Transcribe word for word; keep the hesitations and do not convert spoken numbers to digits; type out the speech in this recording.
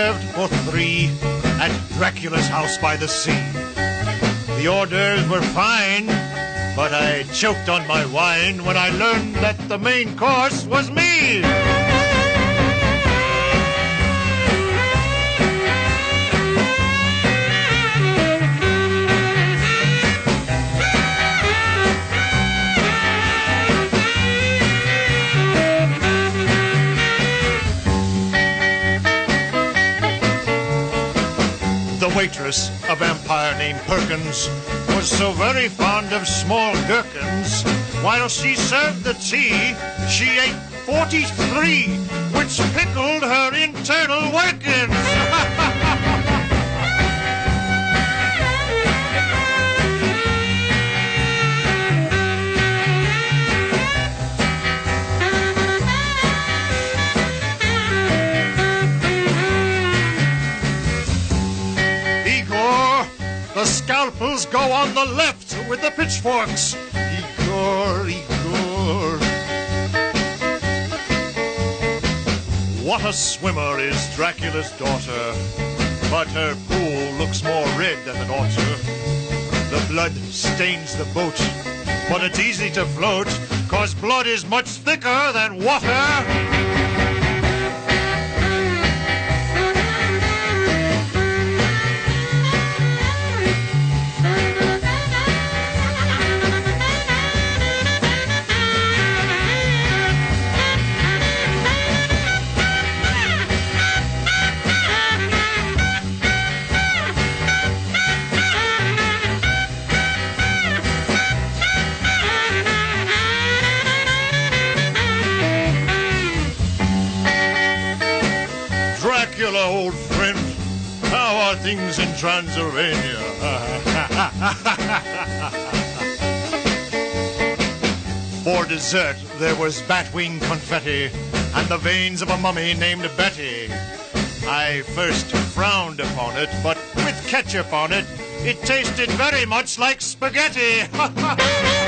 served for three at Dracula's house by the sea. The hors d'oeuvres were fine, but I choked on my wine when I learned that the main course was me. The waitress, a vampire named Perkins, was so very fond of small gherkins. While she served the tea, she ate forty-three, which pickled her internal workings. The scalpels go on the left with the pitchforks. Igor, Igor. What a swimmer is Dracula's daughter, but her pool looks more red than it ought to. The blood stains the boat, but it's easy to float, 'cause blood is much thicker than water. Dracula, old friend, how are things in Transylvania? For dessert, there was batwing confetti and the veins of a mummy named Betty. I first frowned upon it, but with ketchup on it, it tasted very much like spaghetti.